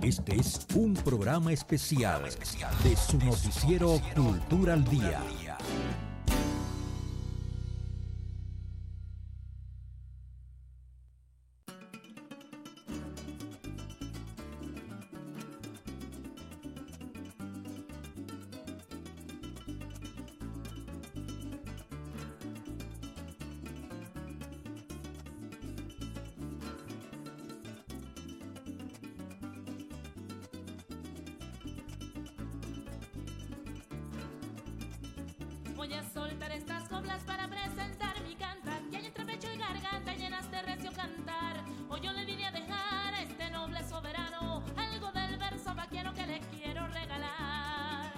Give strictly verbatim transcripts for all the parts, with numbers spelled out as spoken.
Este es un programa especial de su noticiero Cultura al Día. Voy a soltar estas coplas para presentar mi cantar, que hay entre pecho y garganta llenas de recio cantar. Hoy yo le vine a dejar a este noble soberano algo del verso vaquero que le quiero regalar.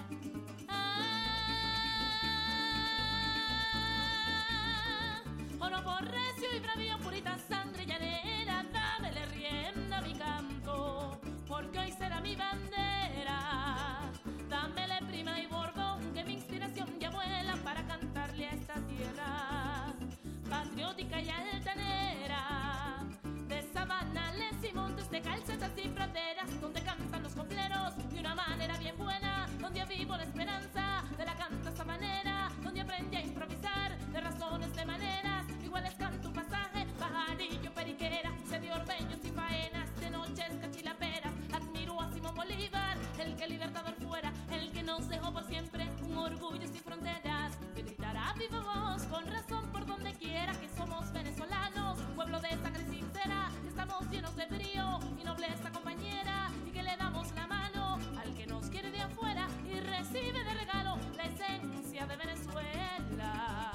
Ah, oro recio y bravío, purita sangre llanera, dámele rienda a mi canto, porque hoy será mi bandera. Dámele prima y bordón, que mi inspiración ya vuela para cantarle a esta tierra patriótica y altanera, de sabanales y montes, de calcetas y praderas, donde cantan los copleros de una manera bien buena, donde avivo la esperanza de la canta sabanera, donde aprendí a improvisar de razones, de maneras iguales. Canto un pasaje, pajarillo, periquera, sé de orbeños y faenas, de noches cachilaperas. Admiro a Simón Bolívar, el que libertador fuera, el que nos dejó por siempre un orgullo sin fronteras, que gritará a viva voz con razón por donde quiera que somos venezolanos, pueblo de sangre sincera, que estamos llenos de brío y nobleza compañera, y que le damos la mano al que nos quiere de afuera y recibe de regalo la esencia de Venezuela.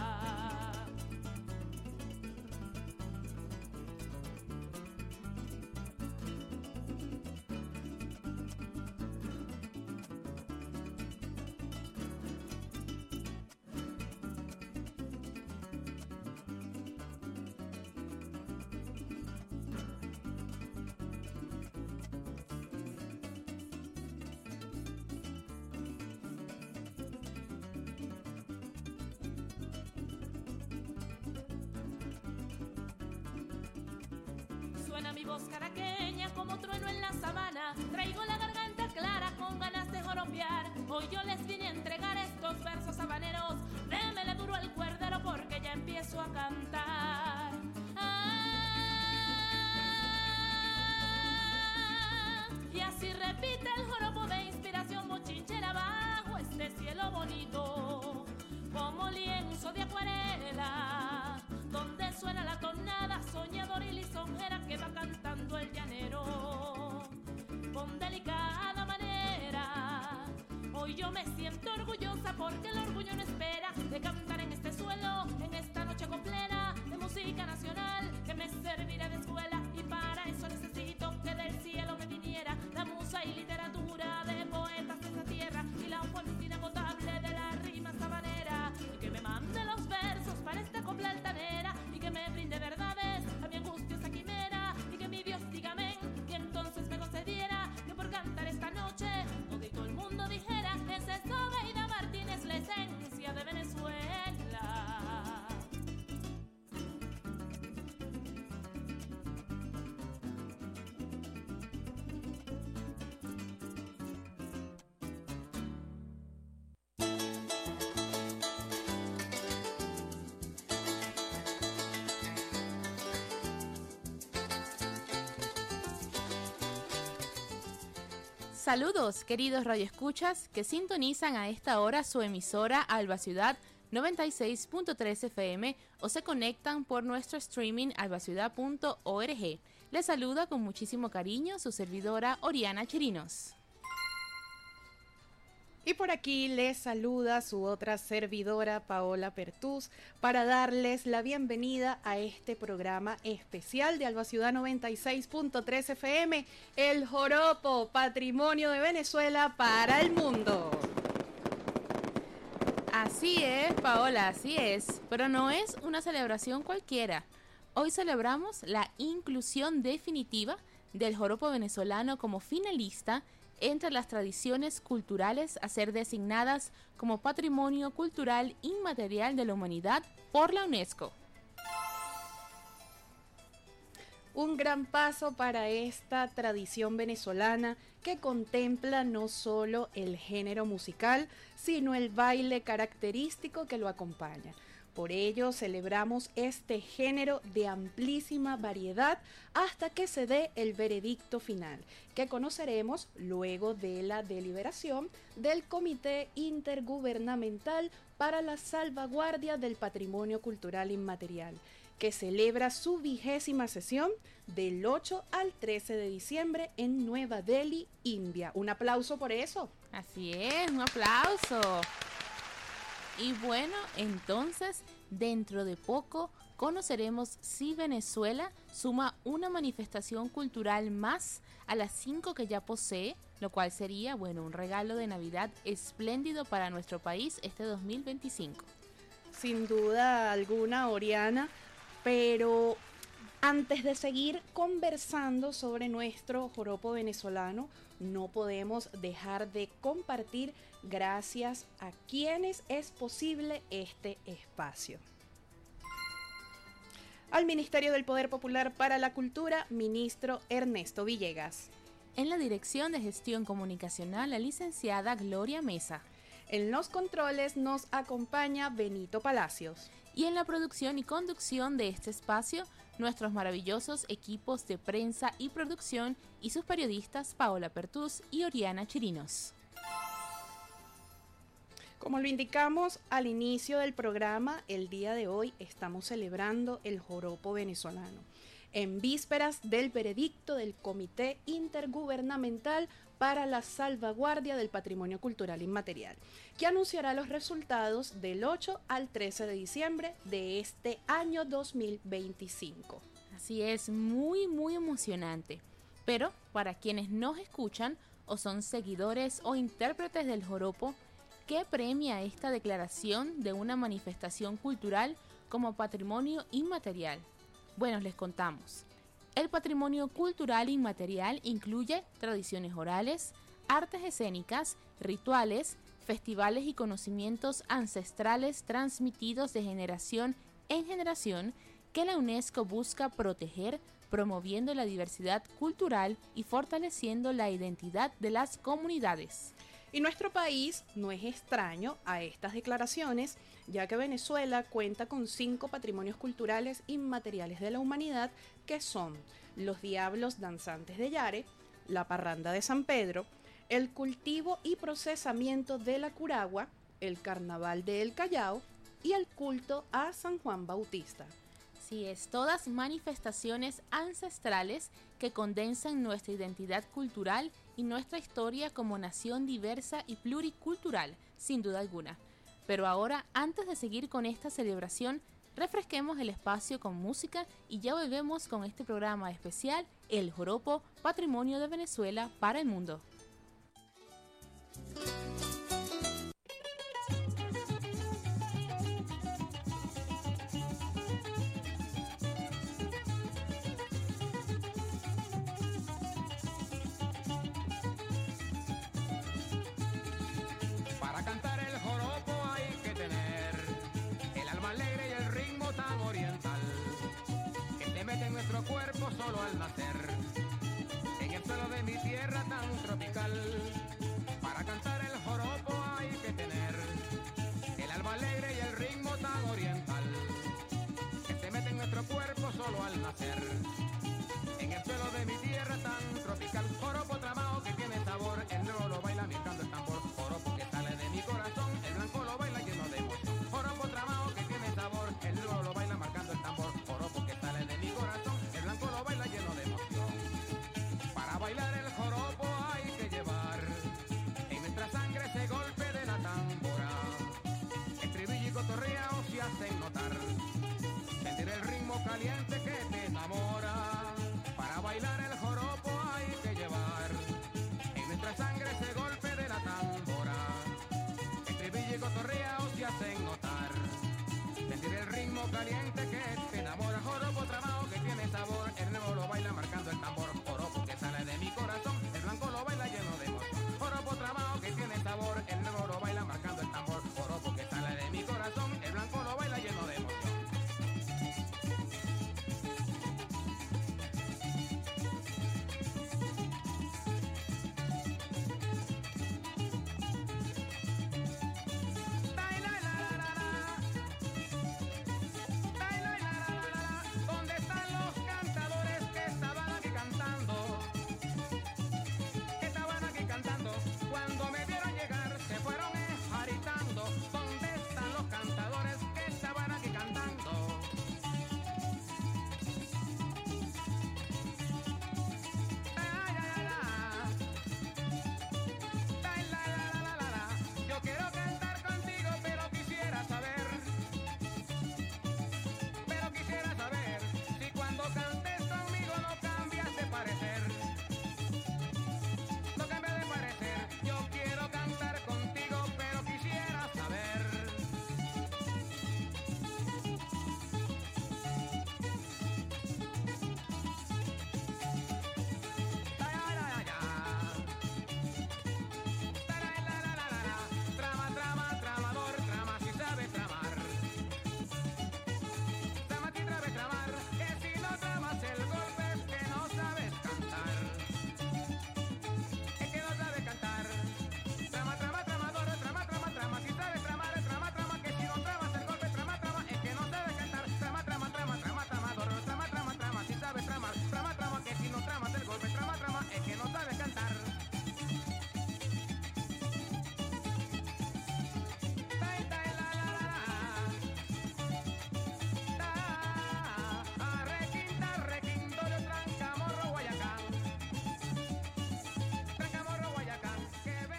Suena mi voz caraqueña como trueno en la sabana, traigo la garganta clara con ganas de joropear. Hoy yo les vine a entregar estos versos habaneros, démele duro al cuerdero porque ya empiezo a cantar. Ah, y así repite el joropo de inspiración bochinchera bajo este cielo bonito, como lienzo de acuarela, donde suena la tonada soñadora y lisonjera que va cantando el llanero con delicada manera. Hoy yo me siento orgullosa porque el orgullo no espera de cantar en este suelo, en esta noche completa de música nacional que me servirá de escuela, y para eso necesito que del cielo me viniera la musa y literatura de poetas de esta tierra y la fuente inagotable de la rima sabanera, y que me mande los versos para esta copla altanera y que me brinde verdades a mi angustiosa quimera, y que mi Dios diga amén y entonces me concediera que por cantar esta noche todo el mundo dijera: esa es Obeida Martínez, la esencia de Venezuela. Saludos, queridos radioescuchas que sintonizan a esta hora su emisora Alba Ciudad noventa y seis punto tres F M o se conectan por nuestro streaming albaciudad punto org. Les saluda con muchísimo cariño su servidora Oriana Chirinos. Y por aquí les saluda su otra servidora Paola Pertús para darles la bienvenida a este programa especial de Alba Ciudad noventa y seis punto tres F M, El Joropo, Patrimonio de Venezuela para el Mundo. Así es, Paola, así es, pero no es una celebración cualquiera. Hoy celebramos la inclusión definitiva del joropo venezolano como finalista entre las tradiciones culturales a ser designadas como Patrimonio Cultural Inmaterial de la Humanidad por la UNESCO. Un gran paso para esta tradición venezolana que contempla no solo el género musical, sino el baile característico que lo acompaña. Por ello celebramos este género de amplísima variedad hasta que se dé el veredicto final, que conoceremos luego de la deliberación del Comité Intergubernamental para la Salvaguardia del Patrimonio Cultural Inmaterial, que celebra su vigésima sesión del ocho al trece de diciembre en Nueva Delhi, India. Un aplauso por eso. Así es, un aplauso. Y bueno, entonces, dentro de poco conoceremos si Venezuela suma una manifestación cultural más a las cinco que ya posee, lo cual sería, bueno, un regalo de Navidad espléndido para nuestro país este dos mil veinticinco. Sin duda alguna, Oriana, pero antes de seguir conversando sobre nuestro joropo venezolano, no podemos dejar de compartir gracias a quienes es posible este espacio. Al Ministerio del Poder Popular para la Cultura, ministro Ernesto Villegas. En la Dirección de Gestión Comunicacional, la licenciada Gloria Mesa. En los controles nos acompaña Benito Palacios. Y en la producción y conducción de este espacio, nuestros maravillosos equipos de prensa y producción y sus periodistas Paola Pertús y Oriana Chirinos. Como lo indicamos al inicio del programa, el día de hoy estamos celebrando el joropo venezolano, en vísperas del veredicto del Comité Intergubernamental para la Salvaguardia del Patrimonio Cultural Inmaterial, que anunciará los resultados del ocho al trece de diciembre de este año dos mil veinticinco. Así es, muy muy emocionante. Pero para quienes nos escuchan o son seguidores o intérpretes del joropo, ¿qué premia esta declaración de una manifestación cultural como patrimonio inmaterial? Bueno, les contamos. El patrimonio cultural inmaterial incluye tradiciones orales, artes escénicas, rituales, festivales y conocimientos ancestrales transmitidos de generación en generación que la UNESCO busca proteger, promoviendo la diversidad cultural y fortaleciendo la identidad de las comunidades. Y nuestro país no es extraño a estas declaraciones, ya que Venezuela cuenta con cinco patrimonios culturales inmateriales de la humanidad, que son los Diablos Danzantes de Yare, la Parranda de San Pedro, el cultivo y procesamiento de la curagua, el Carnaval de El Callao y el culto a San Juan Bautista. Así es, todas manifestaciones ancestrales que condensan nuestra identidad cultural y nuestra historia como nación diversa y pluricultural, sin duda alguna. Pero ahora, antes de seguir con esta celebración, refresquemos el espacio con música y ya volvemos con este programa especial, El Joropo, Patrimonio de Venezuela para el Mundo. Cuerpo solo al nacer, en el suelo de mi tierra tan tropical.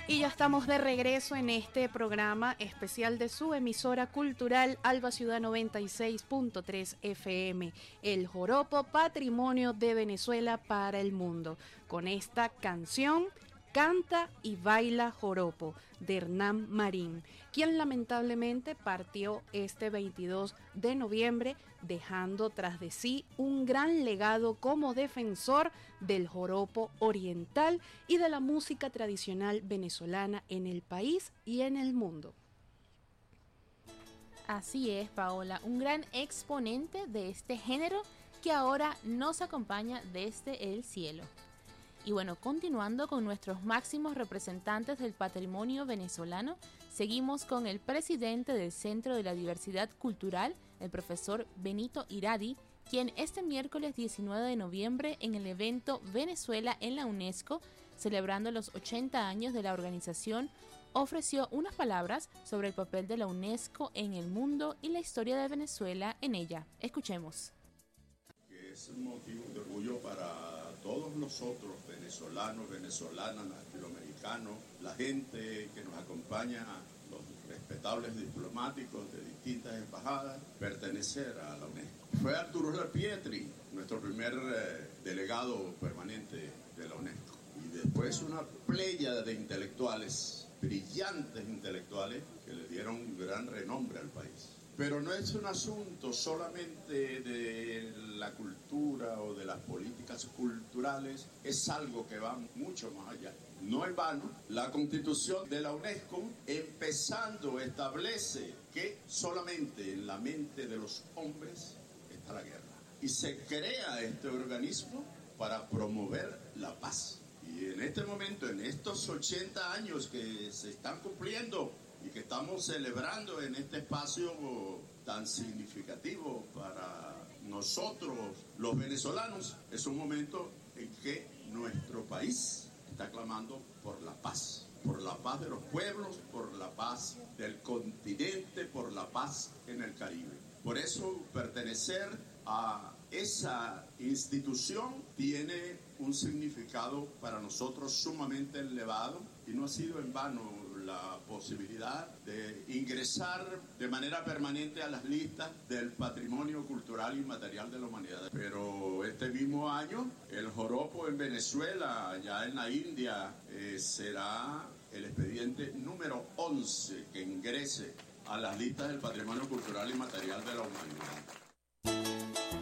Y ya estamos de regreso en este programa especial de su emisora cultural Alba Ciudad noventa y seis punto tres F M, el joropo patrimonio de Venezuela para el mundo, con esta canción Canta y baila joropo de Hernán Marín, quien lamentablemente partió este veintidós de noviembre, dejando tras de sí un gran legado como defensor del joropo oriental y de la música tradicional venezolana en el país y en el mundo. Así es, Paola, un gran exponente de este género que ahora nos acompaña desde el cielo. Y bueno, continuando con nuestros máximos representantes del patrimonio venezolano, seguimos con el presidente del Centro de la Diversidad Cultural, el profesor Benito Iradi, quien este miércoles diecinueve de noviembre en el evento Venezuela en la UNESCO, celebrando los ochenta años de la organización, ofreció unas palabras sobre el papel de la UNESCO en el mundo y la historia de Venezuela en ella. Escuchemos. Que es un motivo de orgullo para todos nosotros, venezolanos, venezolanas, latinoamericanos, la gente que nos acompaña, los respetables diplomáticos de distintas embajadas, pertenecer a la UNESCO. Fue Arturo Larpietri, nuestro primer eh, delegado permanente de la UNESCO. Y después una pléyada de intelectuales, brillantes intelectuales, que le dieron un gran renombre al país. Pero no es un asunto solamente de la cultura o de las políticas culturales, es algo que va mucho más allá. No en vano, la Constitución de la UNESCO, empezando, establece que solamente en la mente de los hombres está la guerra. Y se crea este organismo para promover la paz. Y en este momento, en estos ochenta años que se están cumpliendo, y que estamos celebrando en este espacio tan significativo para nosotros los venezolanos, es un momento en que nuestro país está clamando por la paz, por la paz de los pueblos, por la paz del continente, por la paz en el Caribe. Por eso pertenecer a esa institución tiene un significado para nosotros sumamente elevado y no ha sido en vano la posibilidad de ingresar de manera permanente a las listas del patrimonio cultural y material de la humanidad. Pero este mismo año, el joropo en Venezuela, allá en la India, eh, será el expediente número once que ingrese a las listas del patrimonio cultural y material de la humanidad.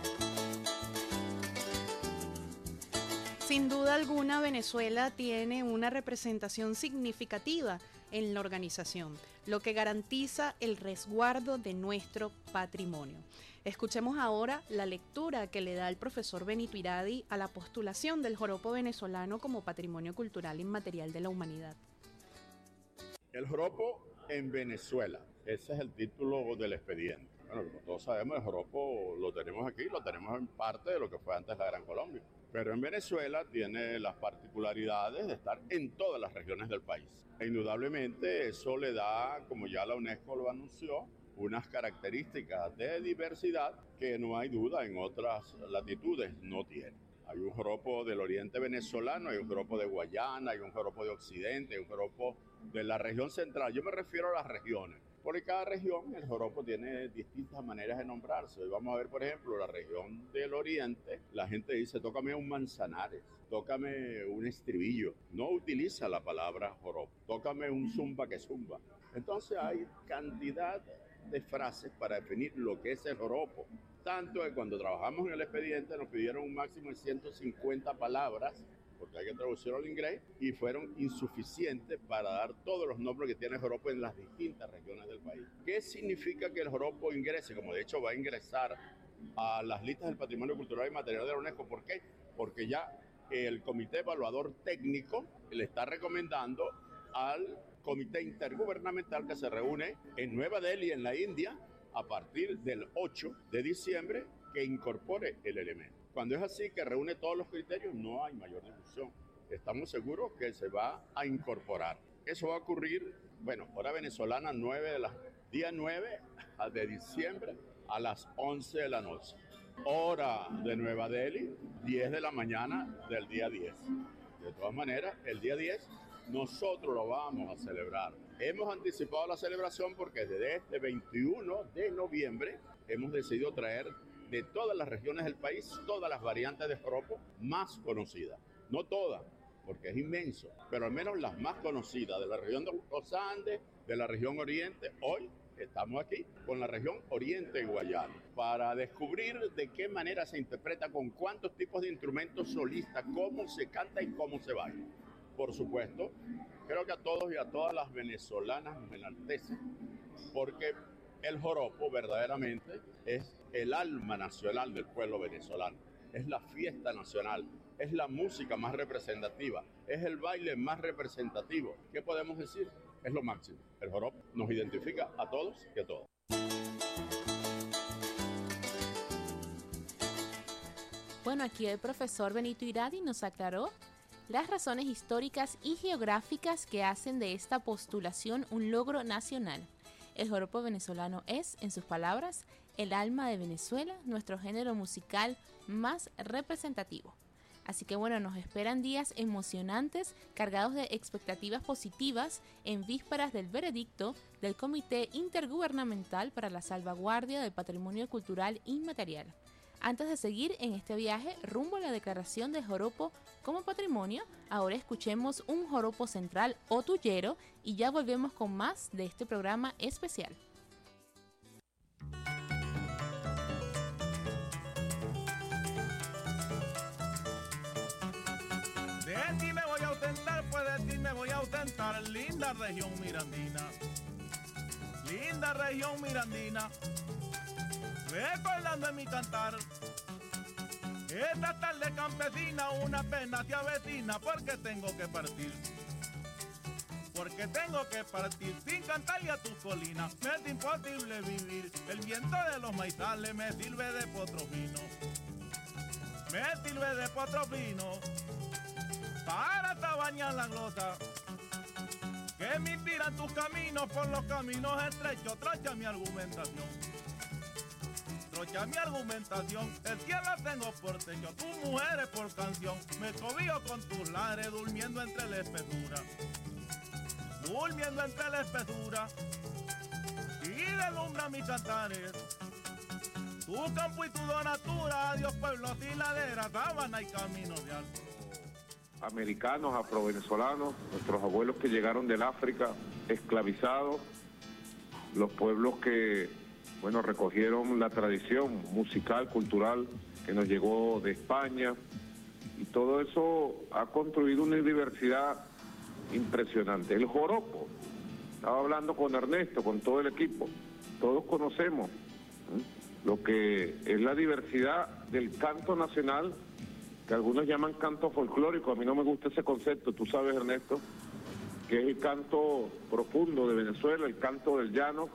Sin duda alguna, Venezuela tiene una representación significativa en la organización, lo que garantiza el resguardo de nuestro patrimonio. Escuchemos ahora la lectura que le da el profesor Benito Iradi a la postulación del joropo venezolano como patrimonio cultural inmaterial de la humanidad. El joropo en Venezuela, ese es el título del expediente. Bueno, como todos sabemos, el joropo lo tenemos aquí, lo tenemos en parte de lo que fue antes la Gran Colombia. Pero en Venezuela tiene las particularidades de estar en todas las regiones del país. E indudablemente eso le da, como ya la UNESCO lo anunció, unas características de diversidad que no hay duda en otras latitudes no tiene. Hay un joropo del oriente venezolano, hay un joropo de Guayana, hay un joropo de Occidente, hay un joropo de la región central. Yo me refiero a las regiones, porque cada región, el joropo tiene distintas maneras de nombrarse. Hoy vamos a ver, por ejemplo, la región del oriente, la gente dice, tócame un Manzanares, tócame un estribillo. No utiliza la palabra joropo, tócame un zumba que zumba. Entonces hay cantidad de frases para definir lo que es el joropo. Tanto que cuando trabajamos en el expediente nos pidieron un máximo de ciento cincuenta palabras, porque hay que traducirlo al inglés, y fueron insuficientes para dar todos los nombres que tiene el joropo en las distintas regiones del país. ¿Qué significa que el joropo ingrese? Como de hecho va a ingresar a las listas del patrimonio cultural y material de la UNESCO. ¿Por qué? Porque ya el comité evaluador técnico le está recomendando al comité intergubernamental que se reúne en Nueva Delhi, en la India, a partir del ocho de diciembre, que incorpore el elemento. Cuando es así, que reúne todos los criterios, no hay mayor discusión. Estamos seguros que se va a incorporar. Eso va a ocurrir, bueno, hora venezolana, nueve de la, día nueve de diciembre a las once de la noche. Hora de Nueva Delhi, diez de la mañana del día diez. De todas maneras, el día diez nosotros lo vamos a celebrar. Hemos anticipado la celebración porque desde este veintiuno de noviembre hemos decidido traer de todas las regiones del país todas las variantes de joropo más conocidas. No todas, porque es inmenso, pero al menos las más conocidas de la región de los Andes, de la región Oriente. Hoy estamos aquí con la región Oriente y Guayana para descubrir de qué manera se interpreta, con cuántos tipos de instrumentos solistas, cómo se canta y cómo se baila. Por supuesto, creo que a todos y a todas las venezolanas nos enaltece, porque el joropo verdaderamente es el alma nacional del pueblo venezolano, es la fiesta nacional, es la música más representativa, es el baile más representativo. ¿Qué podemos decir? Es lo máximo. El joropo nos identifica a todos y a todas. Bueno, aquí el profesor Benito Iradi nos aclaró las razones históricas y geográficas que hacen de esta postulación un logro nacional. El joropo venezolano es, en sus palabras, el alma de Venezuela, nuestro género musical más representativo. Así que bueno, nos esperan días emocionantes, cargados de expectativas positivas en vísperas del veredicto del Comité Intergubernamental para la Salvaguardia del Patrimonio Cultural Inmaterial. Antes de seguir en este viaje rumbo a la declaración del joropo como patrimonio, ahora escuchemos un joropo central o tuyero y ya volvemos con más de este programa especial. De ti me voy a ausentar, pues de ti me voy a ausentar, linda región mirandina, linda región mirandina, recordando en mi cantar, esta tarde campesina una pena se avecina porque tengo que partir, porque tengo que partir sin cantarle a tus colinas, me es imposible vivir, el viento de los maizales me sirve de potro fino, me sirve de potro fino, para tabañar la glosa, que me inspiran tus caminos por los caminos estrechos, trocha mi argumentación, trocha mi argumentación, el cielo tengo por techo, tus mujeres por canción, me cobijo con tus lares, durmiendo entre la espesura, durmiendo entre la espesura, y deslumbra mis cantares, tu campo y tu donatura, adiós pueblos y laderas, sábana y caminos de árbol. Americanos, afrovenezolanos, nuestros abuelos que llegaron del África esclavizados, los pueblos que, bueno, recogieron la tradición musical, cultural que nos llegó de España, y todo eso ha construido una diversidad impresionante. El joropo, estaba hablando con Ernesto, con todo el equipo, todos conocemos ¿eh? lo que es la diversidad del canto nacional, que algunos llaman canto folclórico. A mí no me gusta ese concepto, tú sabes, Ernesto, que es el canto profundo de Venezuela, el canto del llano,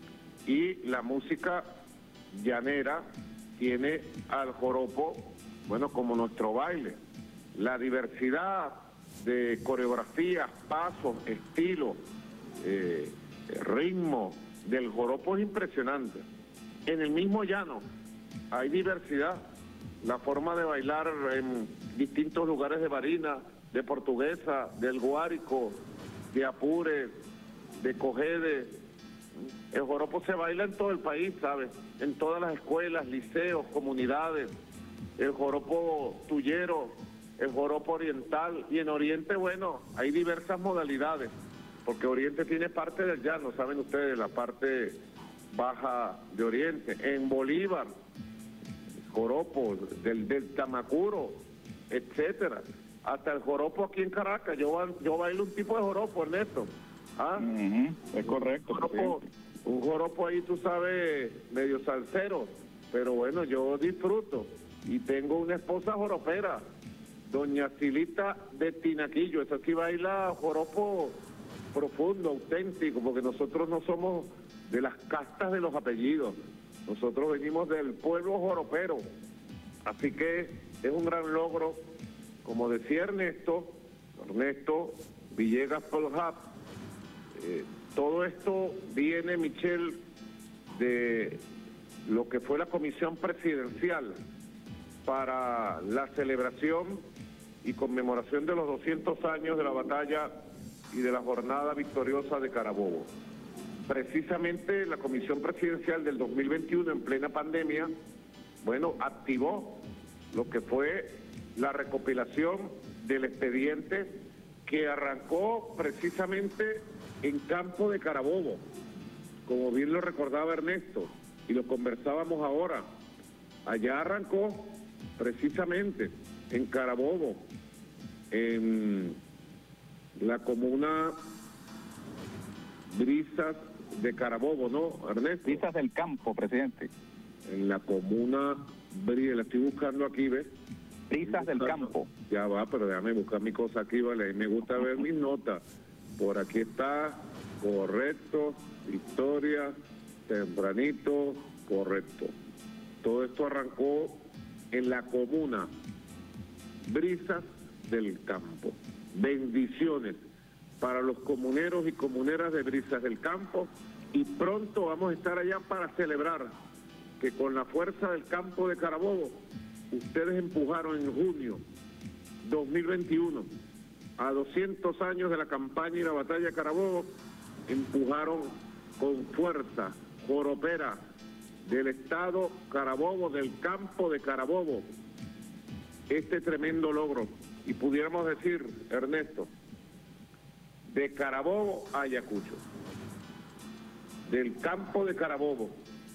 y la música llanera tiene al joropo, bueno, como nuestro baile. La diversidad de coreografías, pasos, estilos, eh, ritmo del joropo es impresionante. En el mismo llano hay diversidad. La forma de bailar en distintos lugares de Barinas, de Portuguesa, del Guárico, de Apure, de Cogede. El joropo se baila en todo el país, ¿sabes? En todas las escuelas, liceos, comunidades. El joropo tuyero, el joropo oriental. Y en Oriente, bueno, hay diversas modalidades, porque Oriente tiene parte del llano, saben ustedes, la parte baja de Oriente. En Bolívar, joropo, del, del Tamacuro, etcétera. Hasta el joropo aquí en Caracas, yo, yo bailo un tipo de joropo, Ernesto. ¿Ah? Uh-huh. Es correcto. Un joropo, un joropo ahí, tú sabes, medio salsero, pero bueno, yo disfruto. Y tengo una esposa joropera, doña Silita de Tinaquillo. Esa sí baila joropo profundo, auténtico, porque nosotros no somos de las castas de los apellidos. Nosotros venimos del pueblo joropero, así que es un gran logro, como decía Ernesto, Ernesto Villegas Poljap. Eh, todo esto viene, Michelle, de lo que fue la comisión presidencial para la celebración y conmemoración de los doscientos años de la batalla y de la jornada victoriosa de Carabobo. Precisamente la Comisión Presidencial del dos mil veintiuno, en plena pandemia, bueno, activó lo que fue la recopilación del expediente que arrancó precisamente en Campo de Carabobo, como bien lo recordaba Ernesto, y lo conversábamos ahora. Allá arrancó precisamente en Carabobo, en la comuna Brisas de Carabobo, ¿no, Ernesto? Brisas del Campo, presidente. En la comuna Brisas, la estoy buscando aquí, ¿ves? Brisas del Campo. Ya va, pero déjame buscar mi cosa aquí, ¿vale? Me gusta ver mis notas. Por aquí está, correcto, historia, tempranito, correcto. Todo esto arrancó en la comuna Brisas del Campo. Bendiciones para los comuneros y comuneras de Brisas del Campo, y pronto vamos a estar allá para celebrar que con la fuerza del Campo de Carabobo ustedes empujaron en junio dos mil veintiuno, a doscientos años de la campaña y la batalla de Carabobo, empujaron con fuerza joropera del Estado Carabobo, del Campo de Carabobo, este tremendo logro. Y pudiéramos decir, Ernesto, de Carabobo a Ayacucho, del Campo de Carabobo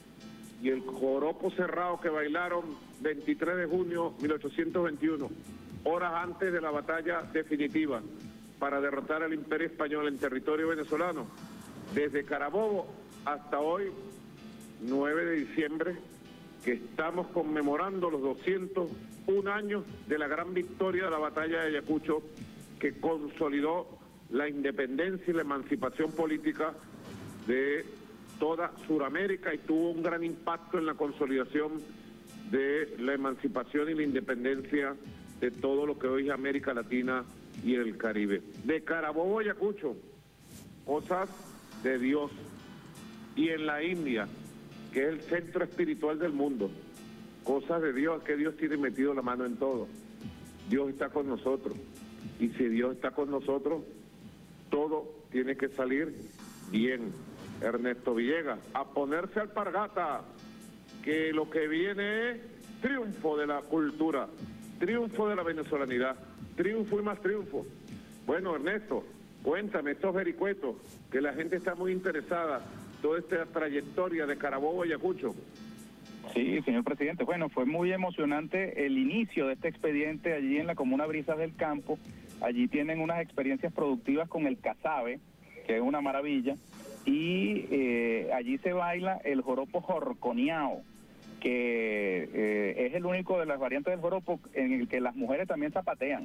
y el joropo cerrado que bailaron veintitrés de junio de mil ochocientos veintiuno, horas antes de la batalla definitiva para derrotar al Imperio Español en territorio venezolano, desde Carabobo hasta hoy, nueve de diciembre, que estamos conmemorando los doscientos un años de la gran victoria de la batalla de Ayacucho, que consolidó la independencia y la emancipación política de toda Sudamérica y tuvo un gran impacto en la consolidación de la emancipación y la independencia de todo lo que hoy es América Latina y el Caribe. De Carabobo a Ayacucho, cosas de Dios. Y en la India, que es el centro espiritual del mundo, cosas de Dios, que Dios tiene metido la mano en todo. Dios está con nosotros. Y si Dios está con nosotros, todo tiene que salir bien. Ernesto Villegas, a ponerse alpargata, que lo que viene es triunfo de la cultura, triunfo de la venezolanidad, triunfo y más triunfo. Bueno, Ernesto, cuéntame estos vericuetos, que la gente está muy interesada, toda esta trayectoria de Carabobo y Ayacucho. Sí, señor presidente, bueno, fue muy emocionante el inicio de este expediente allí en la comuna Brisas del Campo. Allí tienen unas experiencias productivas con el casabe, que es una maravilla, y eh, allí se baila el joropo jorconeado, que eh, es el único de las variantes del joropo en el que las mujeres también zapatean.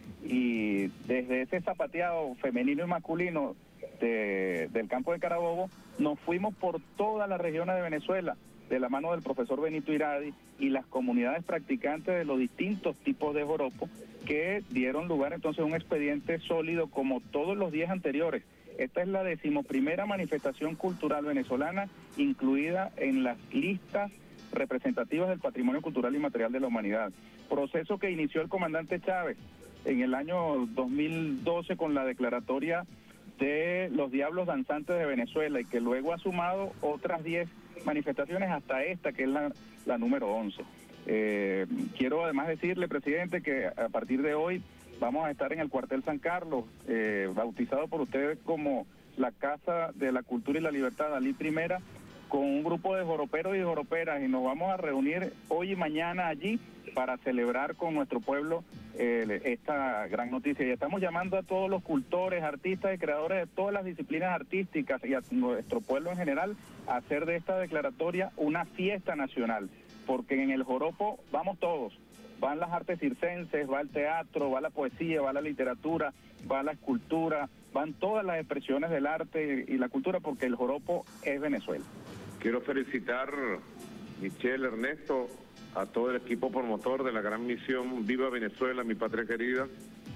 Y desde ese zapateado femenino y masculino de, del Campo de Carabobo, nos fuimos por todas las regiones de Venezuela, de la mano del profesor Benito Iradi y las comunidades practicantes de los distintos tipos de joropo, que dieron lugar entonces a un expediente sólido como todos los días anteriores. Esta es la decimoprimera manifestación cultural venezolana incluida en las listas representativas del patrimonio cultural y material de la humanidad. Proceso que inició el comandante Chávez en el año dos mil doce con la declaratoria de los Diablos Danzantes de Venezuela, y que luego ha sumado otras diez manifestaciones hasta esta, que es la, la número once. Eh, quiero además decirle, presidente, que a partir de hoy vamos a estar en el cuartel San Carlos, eh, bautizado por ustedes como la Casa de la Cultura y la Libertad, Dalí Primera, con un grupo de joroperos y joroperas, y nos vamos a reunir hoy y mañana allí para celebrar con nuestro pueblo eh, esta gran noticia. Y estamos llamando a todos los cultores, artistas y creadores de todas las disciplinas artísticas y a nuestro pueblo en general a hacer de esta declaratoria una fiesta nacional, porque en el joropo vamos todos. Van las artes circenses, va el teatro, va la poesía, va la literatura, va la escultura, van todas las expresiones del arte y la cultura, porque el joropo es Venezuela. Quiero felicitar, Michelle, Ernesto, a todo el equipo promotor de la gran misión Viva Venezuela, mi patria querida,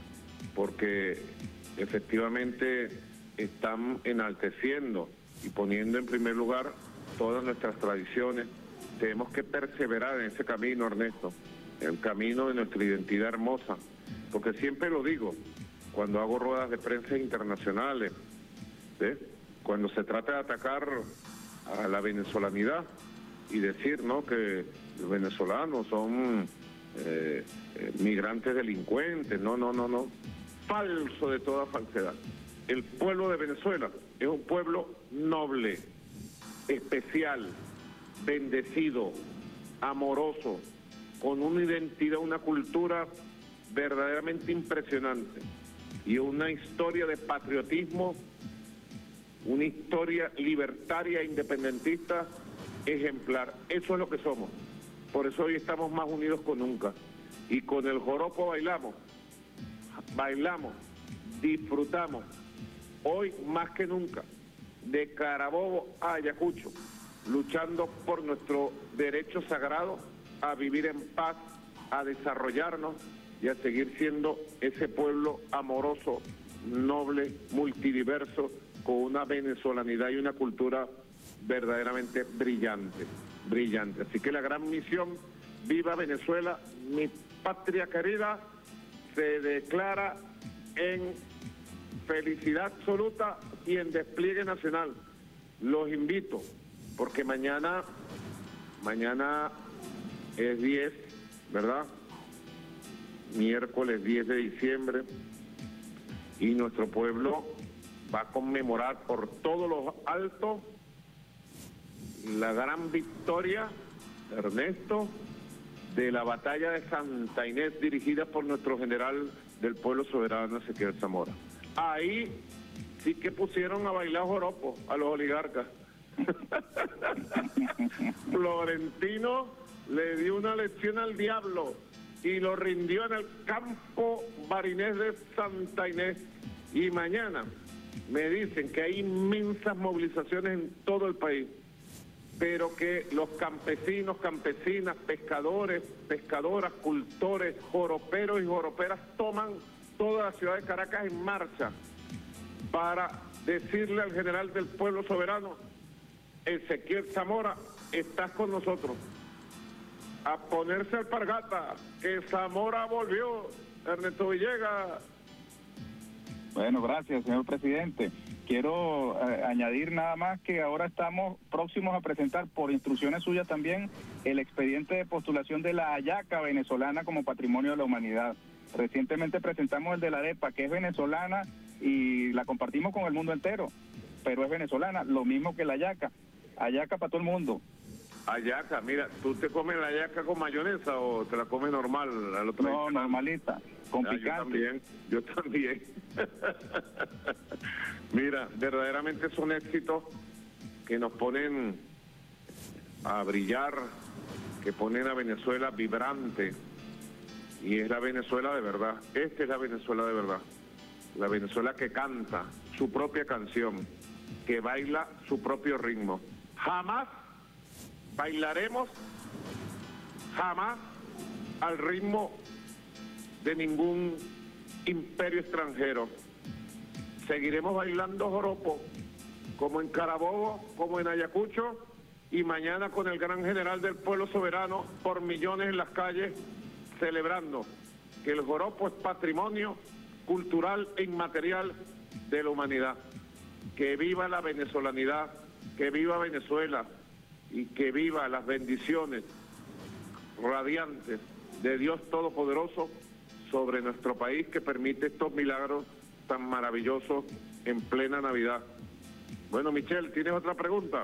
porque efectivamente están enalteciendo y poniendo en primer lugar todas nuestras tradiciones. Tenemos que perseverar en ese camino, Ernesto, el camino de nuestra identidad hermosa, porque siempre lo digo, cuando hago ruedas de prensa internacionales, ¿sí? Cuando se trata de atacar a la venezolanidad y decir, ¿no?, que los venezolanos son eh, eh, migrantes delincuentes. No, no, no, no. Falso de toda falsedad. El pueblo de Venezuela es un pueblo noble, especial, bendecido, amoroso, con una identidad, una cultura verdaderamente impresionante y una historia de patriotismo, una historia libertaria e independentista ejemplar. Eso es lo que somos. Por eso hoy estamos más unidos que nunca. Y con el joropo bailamos, bailamos, disfrutamos, hoy más que nunca, de Carabobo a Ayacucho, luchando por nuestro derecho sagrado a vivir en paz, a desarrollarnos y a seguir siendo ese pueblo amoroso, noble, multidiverso, con una venezolanidad y una cultura verdaderamente brillante, brillante. Así que la gran misión, viva Venezuela, mi patria querida, se declara en felicidad absoluta y en despliegue nacional. Los invito, porque mañana, mañana es diez, ¿verdad? Miércoles diez de diciembre, y nuestro pueblo va a conmemorar por todos los altos la gran victoria, Ernesto, de la batalla de Santa Inés, dirigida por nuestro general del pueblo soberano, Ezequiel Zamora. Ahí sí que pusieron a bailar joropo a los oligarcas. Florentino le dio una lección al diablo y lo rindió en el campo barinés de Santa Inés. Y mañana me dicen que hay inmensas movilizaciones en todo el país, pero que los campesinos, campesinas, pescadores, pescadoras, cultores, joroperos y joroperas toman toda la ciudad de Caracas en marcha para decirle al general del pueblo soberano, Ezequiel Zamora, estás con nosotros. A ponerse alpargata, que Zamora volvió. Ernesto Villegas. Bueno, gracias, señor presidente. Quiero eh, añadir nada más que ahora estamos próximos a presentar, por instrucciones suyas también, el expediente de postulación de la hallaca venezolana como patrimonio de la humanidad. Recientemente presentamos el de la arepa, que es venezolana y la compartimos con el mundo entero, pero es venezolana, lo mismo que la hallaca. Hallaca para todo el mundo. Hallaca, mira, ¿tú te comes la hallaca con mayonesa o te la comes normal? Al otro no, normalita, con ah, picante. Yo también, yo también. Mira, verdaderamente son éxitos que nos ponen a brillar, que ponen a Venezuela vibrante, y es la Venezuela de verdad. Esta es la Venezuela de verdad, la Venezuela que canta su propia canción, que baila su propio ritmo. Jamás bailaremos, jamás al ritmo de ningún imperio extranjero. Seguiremos bailando joropo, como en Carabobo, como en Ayacucho, y mañana con el gran general del pueblo soberano, por millones en las calles, celebrando que el joropo es patrimonio cultural e inmaterial de la humanidad. Que viva la venezolanidad, que viva Venezuela, y que viva las bendiciones radiantes de Dios Todopoderoso sobre nuestro país, que permite estos milagros tan maravillosos en plena Navidad. Bueno, Michelle, ¿tienes otra pregunta?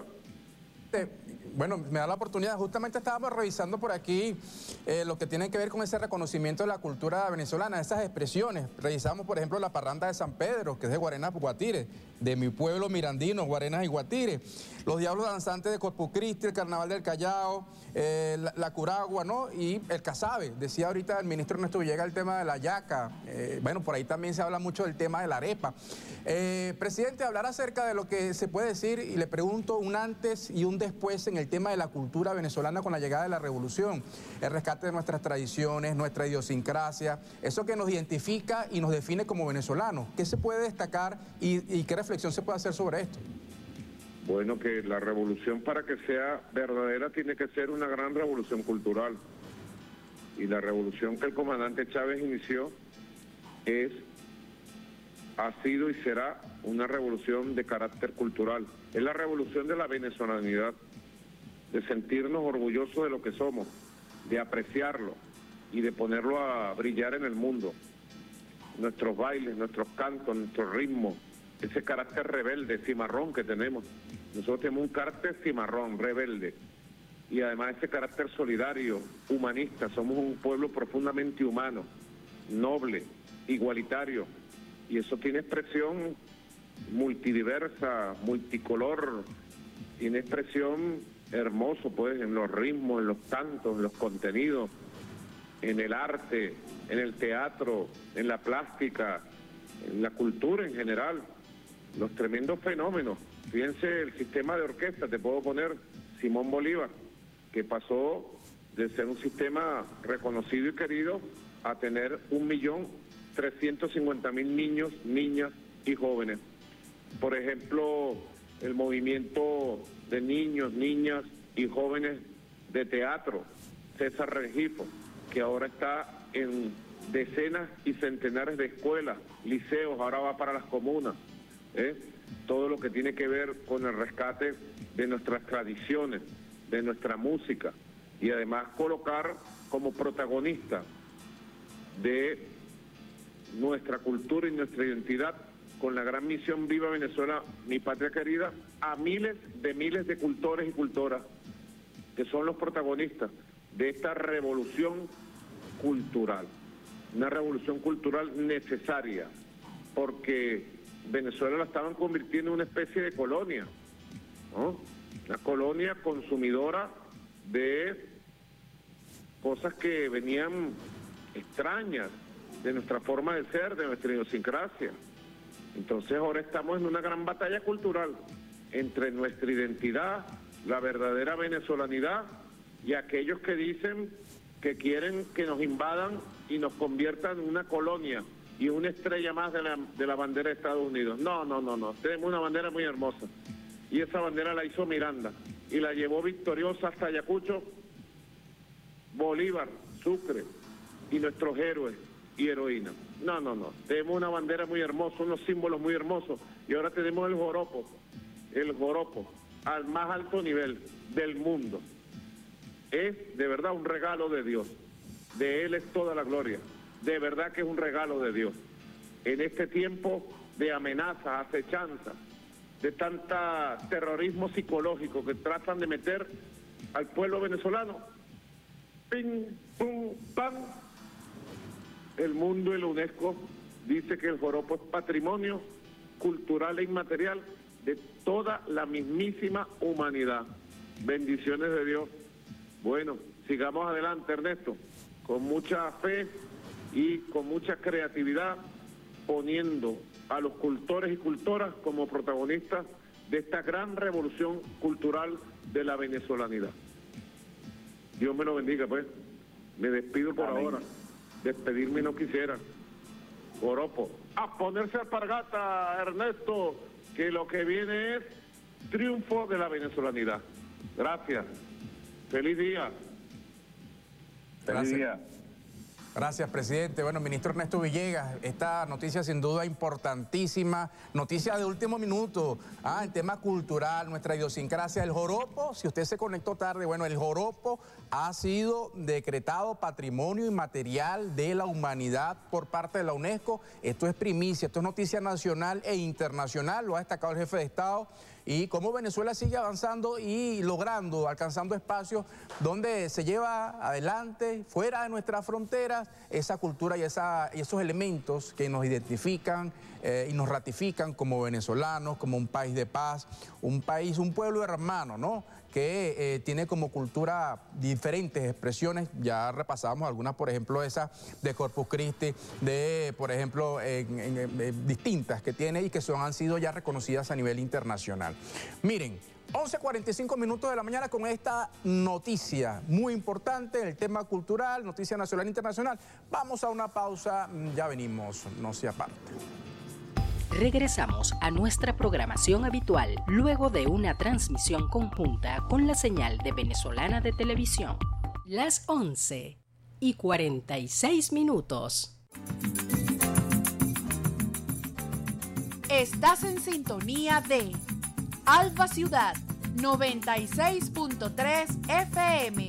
Bueno, me da la oportunidad. Justamente estábamos revisando por aquí eh, lo que tiene que ver con ese reconocimiento de la cultura venezolana, esas expresiones. Revisamos, por ejemplo, la parranda de San Pedro, que es de Guarenas Guatire, de mi pueblo mirandino, Guarenas y Guatire. Los diablos danzantes de Corpus Christi, el carnaval del Callao, eh, la, la curagua, ¿no? Y el casabe. Decía ahorita el ministro Ernesto Villegas el tema de la yaca. Eh, bueno, por ahí también se habla mucho del tema de la arepa. Eh, presidente, hablar acerca de lo que se puede decir, y le pregunto un antes y un después en el tema de la cultura venezolana con la llegada de la revolución, el rescate de nuestras tradiciones, nuestra idiosincrasia, eso que nos identifica y nos define como venezolanos. ¿Qué se puede destacar y, y qué reflexión se puede hacer sobre esto? Bueno, que la revolución, para que sea verdadera, tiene que ser una gran revolución cultural. Y la revolución que el comandante Chávez inició es ha sido y será una revolución de carácter cultural. Es la revolución de la venezolanidad, de sentirnos orgullosos de lo que somos, de apreciarlo y de ponerlo a brillar en el mundo. Nuestros bailes, nuestros cantos, nuestros ritmos, ese carácter rebelde, cimarrón que tenemos. Nosotros tenemos un carácter cimarrón, rebelde, y además ese carácter solidario, humanista. Somos un pueblo profundamente humano, noble, igualitario, y eso tiene expresión multidiversa, multicolor, tiene expresión hermoso, pues, en los ritmos, en los cantos, en los contenidos, en el arte, en el teatro, en la plástica, en la cultura en general, los tremendos fenómenos. Fíjense el sistema de orquesta, te puedo poner Simón Bolívar, que pasó de ser un sistema reconocido y querido a tener un millón trescientos cincuenta mil niños, niñas y jóvenes. Por ejemplo, el movimiento de niños, niñas y jóvenes de teatro, César Rengifo, que ahora está en decenas y centenares de escuelas, liceos, ahora va para las comunas, ¿eh? Todo lo que tiene que ver con el rescate de nuestras tradiciones, de nuestra música, y además colocar como protagonista de nuestra cultura y nuestra identidad, con la gran misión Viva Venezuela, mi patria querida, a miles de miles de cultores y cultoras que son los protagonistas de esta revolución cultural. Una revolución cultural necesaria, porque Venezuela la estaban convirtiendo en una especie de colonia, ¿no? Una colonia consumidora de cosas que venían extrañas de nuestra forma de ser, de nuestra idiosincrasia. Entonces ahora estamos en una gran batalla cultural entre nuestra identidad, la verdadera venezolanidad, y aquellos que dicen que quieren que nos invadan y nos conviertan en una colonia y una estrella más de la, de la bandera de Estados Unidos. No, no, no, no. Tenemos una bandera muy hermosa. Y esa bandera la hizo Miranda y la llevó victoriosa hasta Ayacucho Bolívar, Sucre y nuestros héroes y heroínas. No, no, no. Tenemos una bandera muy hermosa, unos símbolos muy hermosos. Y ahora tenemos el joropo, el joropo al más alto nivel del mundo. Es de verdad un regalo de Dios. De Él es toda la gloria. De verdad que es un regalo de Dios. En este tiempo de amenaza, acechanza, de tanta terrorismo psicológico que tratan de meter al pueblo venezolano, ping, pum, pam. El mundo y la UNESCO dice que el joropo es patrimonio cultural e inmaterial de toda la mismísima humanidad. Bendiciones de Dios. Bueno, sigamos adelante, Ernesto, con mucha fe y con mucha creatividad, poniendo a los cultores y cultoras como protagonistas de esta gran revolución cultural de la venezolanidad. Dios me lo bendiga, pues. Me despido por Amén. Ahora. Despedirme no quisiera. Joropo. A ponerse alpargata, Ernesto, que lo que viene es triunfo de la venezolanidad. Gracias. Feliz día. Feliz Gracias. día. Gracias, presidente. Bueno, ministro Ernesto Villegas, esta noticia sin duda importantísima, noticia de último minuto, ah, el tema cultural, nuestra idiosincrasia, el joropo, si usted se conectó tarde, bueno, el joropo ha sido decretado Patrimonio Inmaterial de la Humanidad por parte de la UNESCO. Esto es primicia, esto es noticia nacional e internacional, lo ha destacado el jefe de Estado. Y cómo Venezuela sigue avanzando y logrando, alcanzando espacios donde se lleva adelante, fuera de nuestras fronteras, esa cultura y, esa, y esos elementos que nos identifican eh, y nos ratifican como venezolanos, como un país de paz, un país, un pueblo hermano, ¿no? Que eh, tiene como cultura diferentes expresiones. Ya repasábamos algunas, por ejemplo, esas de Corpus Christi, de, por ejemplo, en, en, en, distintas que tiene y que son, han sido ya reconocidas a nivel internacional. Miren, once cuarenta y cinco minutos de la mañana con esta noticia muy importante, el tema cultural, noticia nacional e internacional. Vamos a una pausa, ya venimos, no se aparte. Regresamos a nuestra programación habitual luego de una transmisión conjunta con la señal de Venezolana de Televisión. Las once y cuarenta y seis minutos. Estás en sintonía de Alba Ciudad noventa y seis punto tres F M.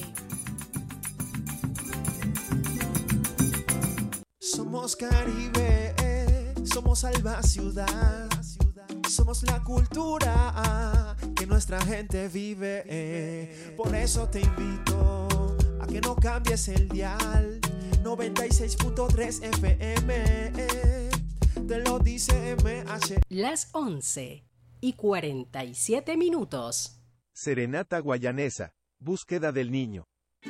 Somos Caribe, somos Alba Ciudad, somos la cultura que nuestra gente vive. Por eso te invito a que no cambies el dial. noventa y seis punto tres F M, te lo dice M H. Las once y cuarenta y siete minutos. Serenata guayanesa, búsqueda del niño.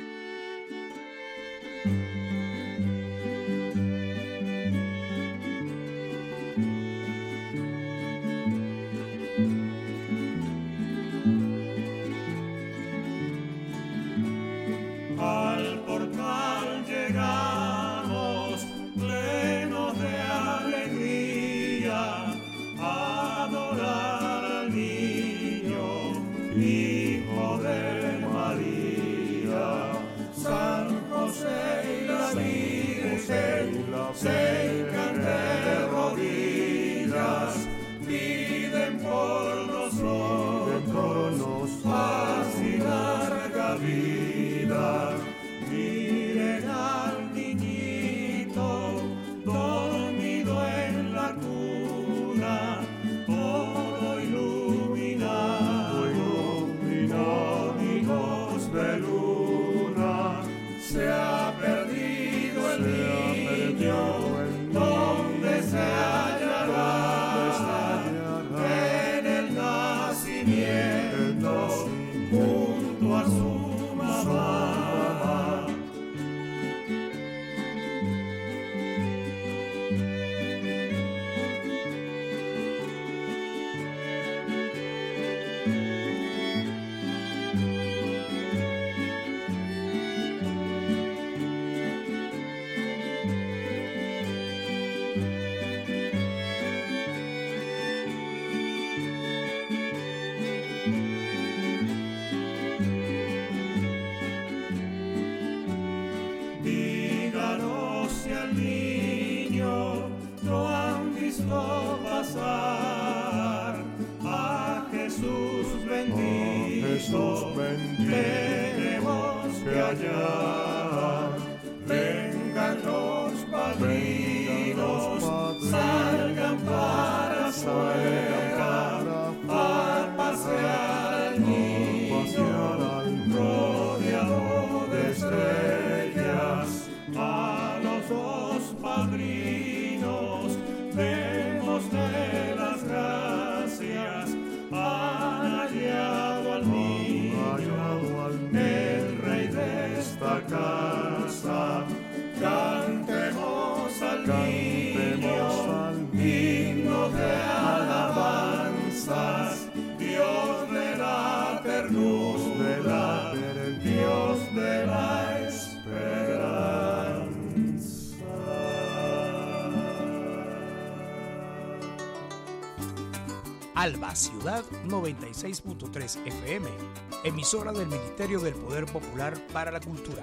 Al portal llegamos plenos de alegría a adorar al niño, hijo de María. San José y la Virgen se hincan de rodillas, piden por nosotros paz y larga vida. Miren al niñito dormido en la cuna, todo iluminado, códigos de luna. Se ha perdido el niño, ¿dónde se hallará? En el nacimiento, junto a su mamá. Díganos si al niño lo han visto pasar, a Jesús bendito, tenemos que hallar. Vengan los padrinos, salgan para afuera, a pasear al niño, rodeado de estrellas. A los dos padrinos démosle las gracias. Han hallado al niño, el rey de esta casa. Cantemos al niño, himno de alabanzas. Dios de la ternura, Dios de la esperanza. Alba Ciudad noventa y seis punto tres F M, emisora del Ministerio del Poder Popular para la Cultura.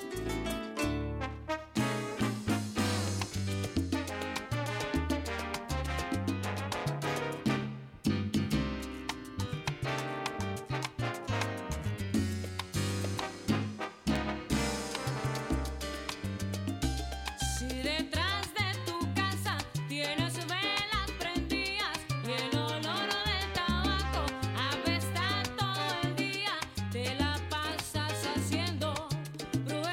Si detrás de tu casa tienes velas prendidas y el olor del tabaco apesta todo el día, te la pasas haciendo brujería.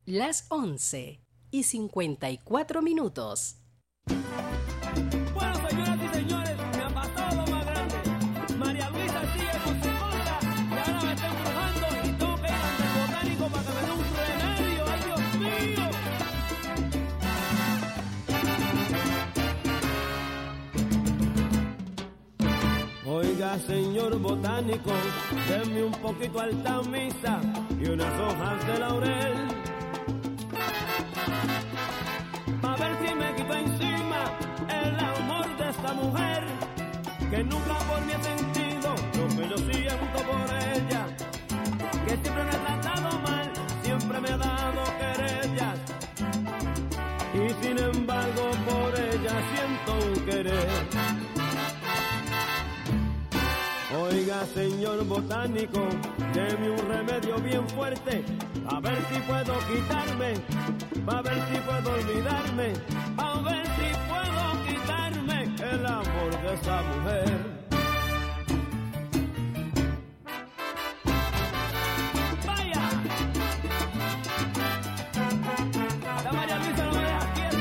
Las once y cincuenta y cuatro minutos. Bueno, señoras y señores, me ha pasado lo más grande. María Luisa sigue con su cosa y ahora me está embrujando y tengo que ir al botánico para que me dé un remedio. ¡Ay, Dios mío! Oiga, señor botánico, denme un poquito altamisa y unas hojas de laurel, a ver si me quito encima el amor de esta mujer, que nunca por mí he sentido lo que yo siento por ella, que siempre me ha tratado mal, siempre me ha dado querellas, y sin embargo por ella siento un querer. Oiga, señor botánico, deme un remedio bien fuerte, a ver si puedo quitarme, a ver si puedo olvidarme, a ver si puedo quitarme el amor de esa mujer. ¡Vaya! La María Luisa no me deja quieto.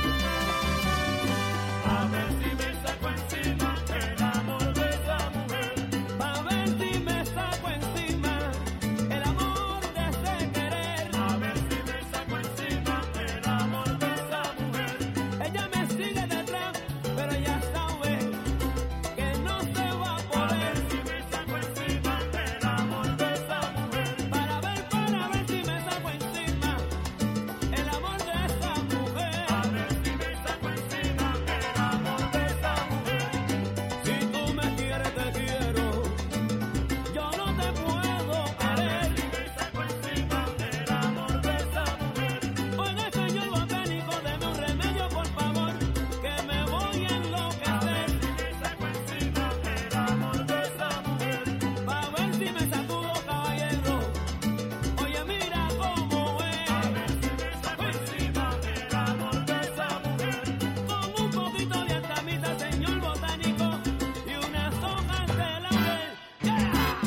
A ver si me saco encima el amor de esa mujer. A ver si me saco encima el amor de ese querer. A ver si me saco encima el amor de esa mujer. Ella me sigue detrás, pero ella sabe que no se va a poder. A ver si me saco encima el amor de esa mujer. Para ver, para ver si me saco encima el amor de esa mujer. A ver si me saco encima el amor de esa mujer. Si tú me quieres, te quiero. Yo no te puedo querer. Si me saco encima el amor de esa mujer. Oiga, señor botánico, deme un remedio, por favor, que me voy a enloquecer. Si me saco encima el amor de esa mujer. Pa' ver si me sacudo, caballero. Oye, mira cómo es. A ver si me saco encima el amor de esa mujer. Con un poquito de altamita, señor botánico, y unas hojas de laurel. ¡Yeah!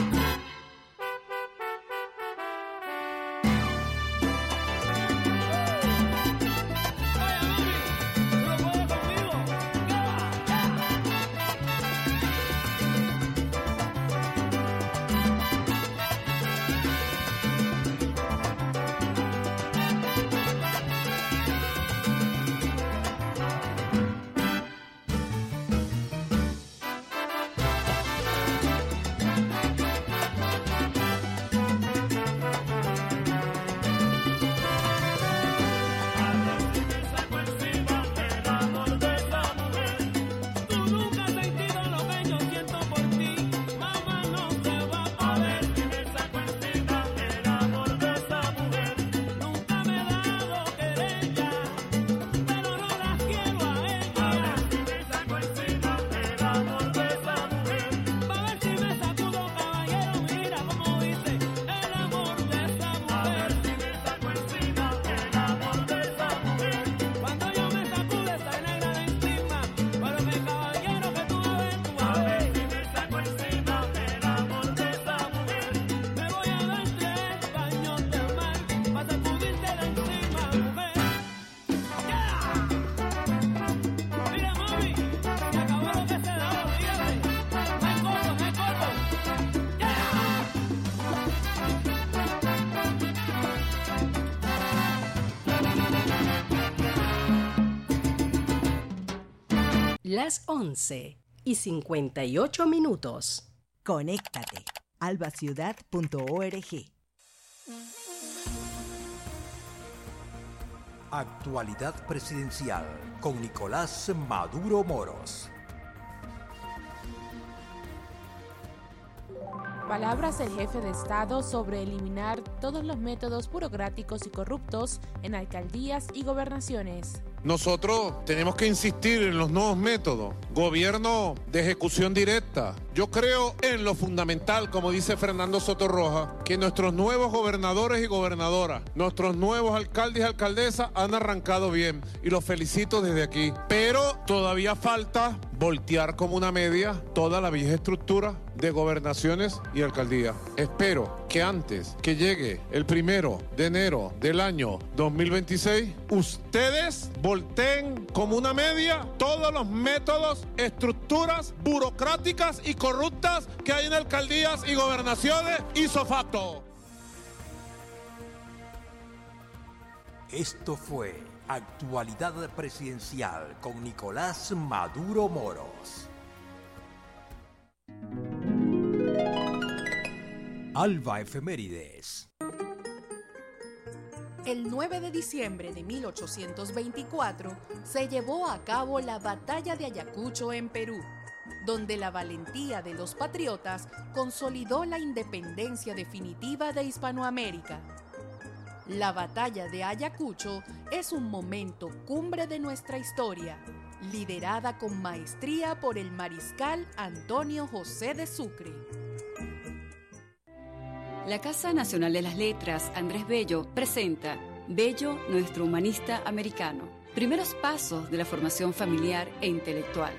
Oye, mami, ¿tú lo puedes conmigo? ¿Qué va? Saco encima el amor de esa mujer. Tú nunca has sentido lo que yo siento por ti, mamá, no se va a poder. Si me saco encima el amor de esa mujer. Nunca me he dado querella, pero no las quiero a ella. A ver si me saco encima el amor de esa mujer. Pa' ver si me sacudo, caballero, mira cómo dice el amor de esa mujer. A ver si me saco encima el amor de esa mujer. Cuando yo me sacude esa negra de encima, pero mi caballero que tú me ves, tú a ver si me saco encima el amor de esa mujer. Me voy a dar tres baños de mar para sacudirte de encima, mujer. ¡Yeah! Mira, mami, se acabó lo que se daba, fíjate. No hay corto, no hay corto. ¡Yeah! Las once y cincuenta y ocho minutos. Conéctate. albaciudad punto org. Actualidad presidencial con Nicolás Maduro Moros. Palabras del jefe de Estado sobre eliminar todos los métodos burocráticos y corruptos en alcaldías y gobernaciones. Nosotros tenemos que insistir en los nuevos métodos. Gobierno de ejecución directa. Yo creo en lo fundamental, como dice Fernando Soto Roja, que nuestros nuevos gobernadores y gobernadoras, nuestros nuevos alcaldes y alcaldesas han arrancado bien y los felicito desde aquí. Pero todavía falta voltear como una media toda la vieja estructura de gobernaciones y alcaldías. Espero que antes que llegue el primero de enero del año dos mil veintiséis, ustedes volteen como una media todos los métodos, estructuras burocráticas y corruptas que hay en alcaldías y gobernaciones ipso facto. Esto fue Actualidad Presidencial con Nicolás Maduro Moros. Alba Efemérides. El nueve de diciembre de mil ochocientos veinticuatro se llevó a cabo la Batalla de Ayacucho en Perú, donde la valentía de los patriotas consolidó la independencia definitiva de Hispanoamérica. La Batalla de Ayacucho es un momento cumbre de nuestra historia, liderada con maestría por el mariscal Antonio José de Sucre. La Casa Nacional de las Letras, Andrés Bello, presenta Bello, nuestro humanista americano. Primeros pasos de la formación familiar e intelectual.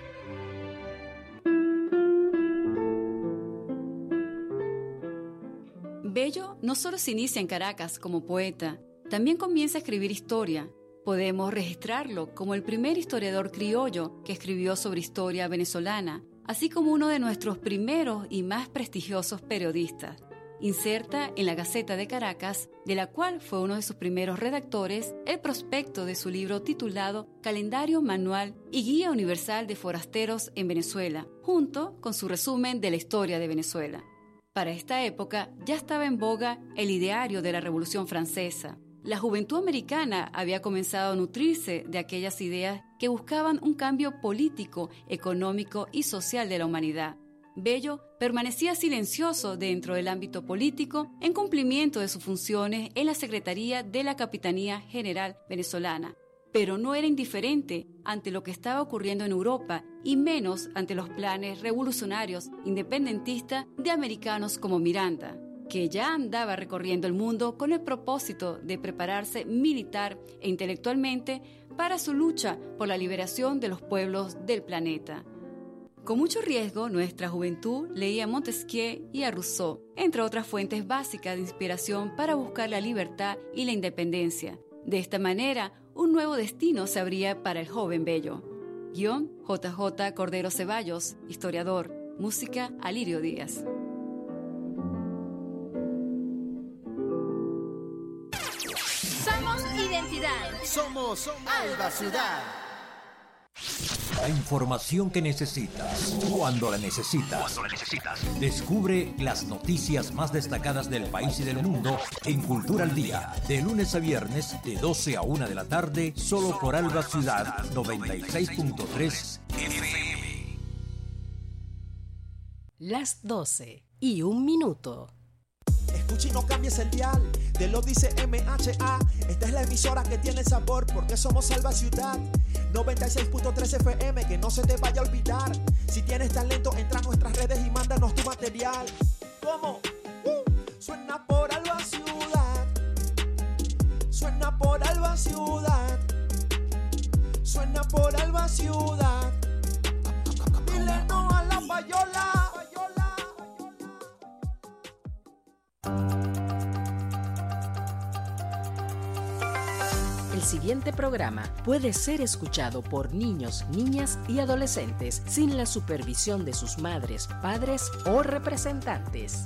Bello no solo se inicia en Caracas como poeta, también comienza a escribir historia. Podemos registrarlo como el primer historiador criollo que escribió sobre historia venezolana, así como uno de nuestros primeros y más prestigiosos periodistas. Inserta en la Gaceta de Caracas, de la cual fue uno de sus primeros redactores, el prospecto de su libro titulado Calendario Manual y Guía Universal de Forasteros en Venezuela, junto con su resumen de la historia de Venezuela. Para esta época ya estaba en boga el ideario de la Revolución Francesa. La juventud americana había comenzado a nutrirse de aquellas ideas que buscaban un cambio político, económico y social de la humanidad. Bello permanecía silencioso dentro del ámbito político en cumplimiento de sus funciones en la Secretaría de la Capitanía General venezolana, pero no era indiferente ante lo que estaba ocurriendo en Europa y menos ante los planes revolucionarios independentistas de americanos como Miranda, que ya andaba recorriendo el mundo con el propósito de prepararse militar e intelectualmente para su lucha por la liberación de los pueblos del planeta. Con mucho riesgo, nuestra juventud leía a Montesquieu y a Rousseau, entre otras fuentes básicas de inspiración para buscar la libertad y la independencia. De esta manera, un nuevo destino se abría para el joven Bello. Guión J J Cordero Ceballos, historiador. Música Alirio Díaz. Somos identidad. Somos Alba Ciudad. La información que necesitas, cuando la necesitas. Cuando la necesitas. Descubre las noticias más destacadas del país y del mundo en Cultura al Día, de lunes a viernes, de doce a una de la tarde, solo por Alba Ciudad noventa y seis punto tres F M. Las doce y un minuto. Escucha y no cambies el dial, te lo dice M H A. Esta es la emisora que tiene el sabor, porque somos Alba Ciudad noventa y seis punto tres F M, que no se te vaya a olvidar. Si tienes talento, entra a nuestras redes y mándanos tu material. ¿Cómo? Uh, suena por Alba Ciudad. Suena por Alba Ciudad. Suena por Alba Ciudad. Dile no a la payola. El siguiente programa puede ser escuchado por niños, niñas y adolescentes sin la supervisión de sus madres, padres o representantes.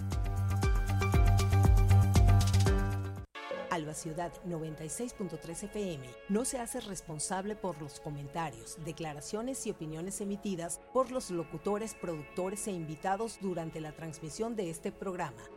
Alba Ciudad noventa y seis punto tres F M no se hace responsable por los comentarios, declaraciones y opiniones emitidas por los locutores, productores e invitados durante la transmisión de este programa.